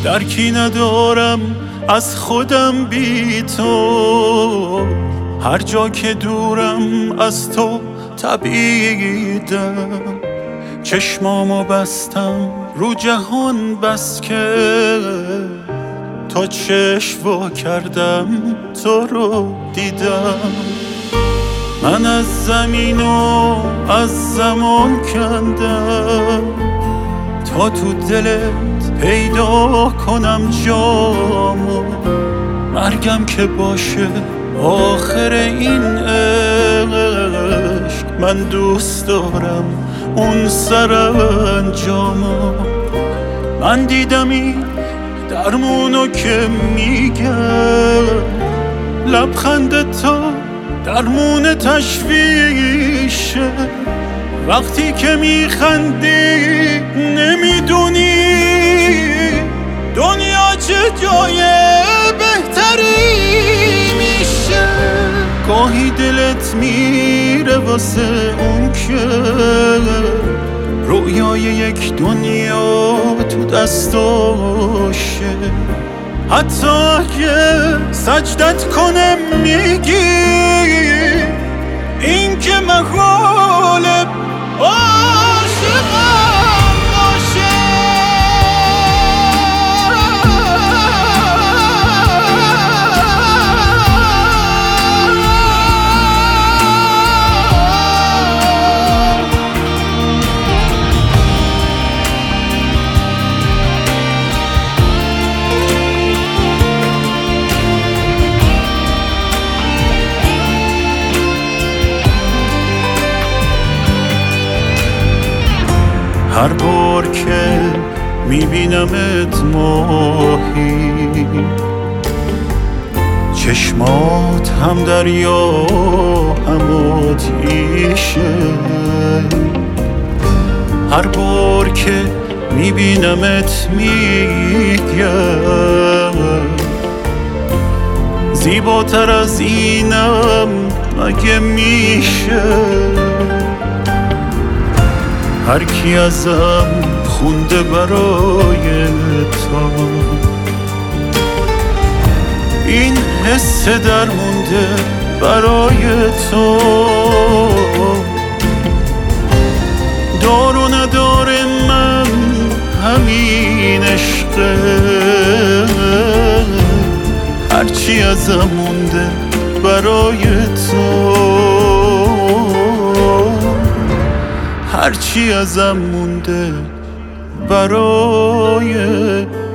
درکی ندارم از خودم بی تو، هر جا که دورم از تو تبعیدم. چشمامو بستم رو جهان بس که تا چشم وا کردم تو رو دیدم. من از زمین و از زمان کندم تا تو دلت پیدا کنم جامو. مرگم که باشه آخر این عشق، من دوست دارم اون سرانجامو. من دیدم این درمونو که میگم، لبخند تا درمون تشویشه. وقتی که میخندی نمیدونی دنیا چه جای بهتری میشه. گاهی دلت میره واسه اون که رویای یک دنیا تو دستاشه. حتی اگه سجدت کنم میگی این که محاله عاشقم باشه. هر بار که میبینمت ماهی، چشمات هم دریا هم آتیشه. هر بار که میبینمت میگم زیباتر از اینم مگه میشه. هر کی ازم خونده برای تو این حس درمونده برای تو. دار و نداره من همین عشقه، هرچی ازم مونده برای تو، هرچی ازم مونده برای